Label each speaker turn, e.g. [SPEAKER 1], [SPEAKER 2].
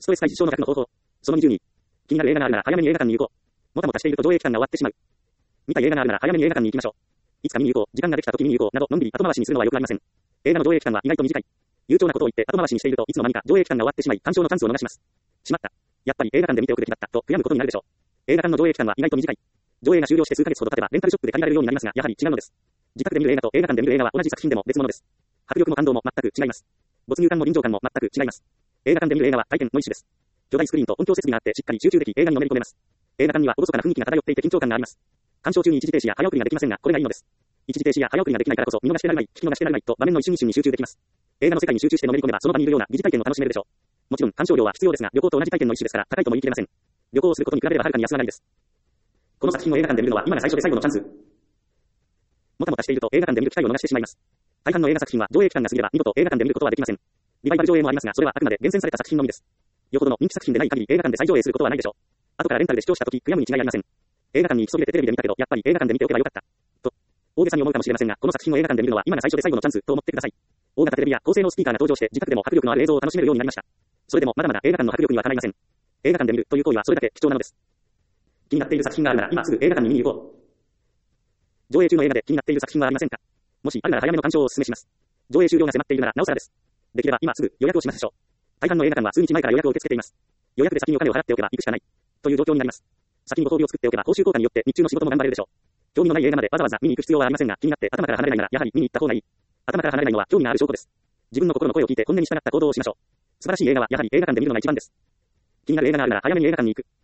[SPEAKER 1] ストレス解消の方法。その22。気になる映画があるなら早めに映画館に行こう。もたもたしていると上映期間が終わってしまう。見たい映画があるなら早めに映画館に行きましょう。いつか見に行こう、時間ができた時見に行こう、など、のんびり後回しにするのはよくありません。映画の上映期間は意外と短い。悠長なことを言って後回しにしているといつの間にか上映期間が終わってしまい、鑑賞のチャンスを逃します。しまった。やっぱり映画館で見ておくべきだったと悔やむことになるでしょう。映画館の上映期間は意外と短い。上映が終了して数ヶ月ほど経てばレンタルショップで借りられるようになりますが、やはり違うのです。自宅で見る映画と映画館で見る映画は同じ作品でも別物です。迫力も感動も全く違います。没入感も臨場感も全く違います。映画館で見る映画は体験の一種です。巨大スクリーンと音響設備があってしっかり集中でき映画にのめり込めます。映画館には厳かな雰囲気が漂っていて緊張感があります。鑑賞中に一時停止や早送りができませんが、これがいいのです。一時停止や早送りができないからこそ見逃してられない、聞き逃してられないと場面の一瞬一瞬に集中できます。映画の世界に集中してのめり込めばその場にいるような疑似体験を楽しめるでしょう。もちろん鑑賞料は必要ですが、旅行と同じ体験の一種ですから高いとも言い切れません。旅行をすることに比べればはるかに安上がりです。この作品を映画館で見るのは今が最初で最後のチャンス。もたもたしていると映画館で見る機会を逃してしまいます。大半の映画作品は上映期間が過ぎれば二度と映画館で見ることはできません。リバイバル上映もありますが、それはあくまで厳選された作品のみです。よほどの人気作品でない限り映画館で再上映することはないでしょう。後からレンタルで視聴した時悔やむに違いありません。映画館に行きそびれてテレビで見たけどやっぱり映画館で見ておけばよかった。と大げさに思うかもしれませんが、この作品を映画館で見るのは今が最初で最後のチャンスと思ってください。大型テレビや高性能スピーカーが登場して自宅でも迫力のある映像を楽しめるようになりました。それでもまだまだ映画館の迫力にはかないません。映画館で見るという行為はそれだけ貴重なのです。気になっている作品があるなら今すぐ映画館に見に行こう。上映中の映画で気になっている作品はありませんか？もしあるなら早めの鑑賞をお勧めします。上映終了が迫っているならなおさらです。できれば今すぐ予約をしましょう。大半の映画館は数日前から予約を受け付けています。予約で先にお金を払っておけば行くしかないという状況になります。先にご褒美を作っておけば報酬効果によって日中の仕事も頑張れるでしょう。興味のない映画までわざわざ見に行く必要はありませんが、気になって頭から離れないならやはり見に行った方がいい。頭から離れないのは興味がある証拠です。自分の心の声を聞いて本音に従った行動をしましょう。素晴らしい映画はやはり映画館で見るのが一番です。気になる映画があるなら早めに映画館に行く。